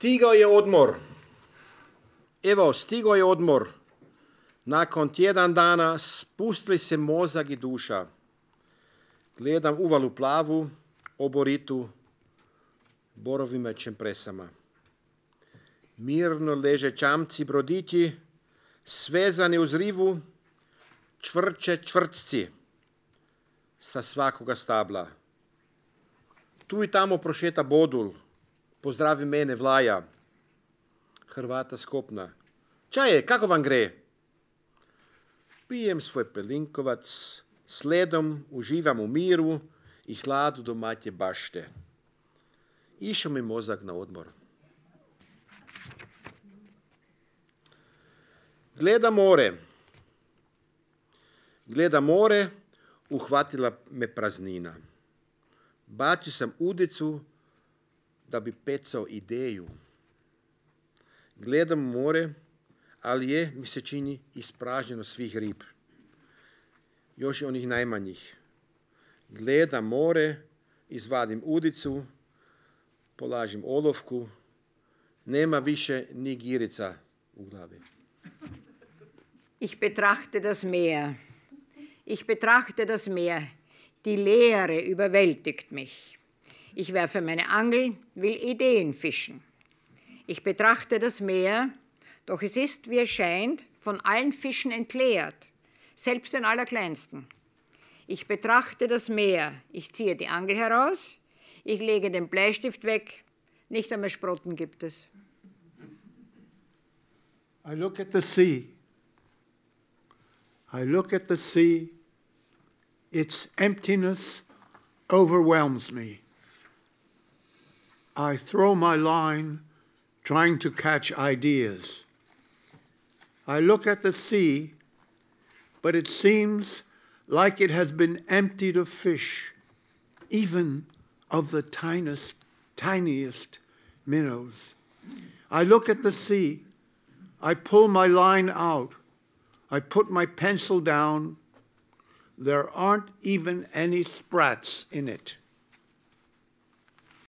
Stigao je odmor. Evo, stigao je odmor. Nakon tjedan dana spustili se mozak i duša. Gledam uvalu plavu, oboritu borovima čempresama. Mirno leže čamci brodići, svezani uz rivu, čvrče čvrtci sa svakoga stabla. Tu i tamo prošeta bodul, pozdravi mene Vlaja, Hrvata s kopna. Čaje, kako vam gre? Pijem svoj pelinkovac, sledom uživam u miru i hladu domaće bašte. Išao mi mozak na odmor. Gleda more, uhvatila me praznina. Bacio sam udicu da bi pecao ideju. Gledam more, ali je, mi se čini, ispražnjeno svih rib. Još i onih najmanjih. Gledam more, izvadim udicu, polažim olovku, nema više ni girica u glavi. Ich betrachte das Meer. Ich betrachte das Meer. Die Leere überwältigt mich. Ich werfe meine Angel, will Ideen fischen. Ich betrachte das Meer, doch es ist, wie es scheint, von allen Fischen entleert, selbst den allerkleinsten. Ich betrachte das Meer, ich ziehe die Angel heraus, ich lege den Bleistift weg, nicht einmal Sprotten gibt es. I look at the sea. I look at the sea. Its emptiness overwhelms me. I throw my line, trying to catch ideas. I look at the sea, but it seems like it has been emptied of fish, even of the tiniest minnows. I look at the sea, I pull my line out, I put my pencil down. There aren't even any sprats in it.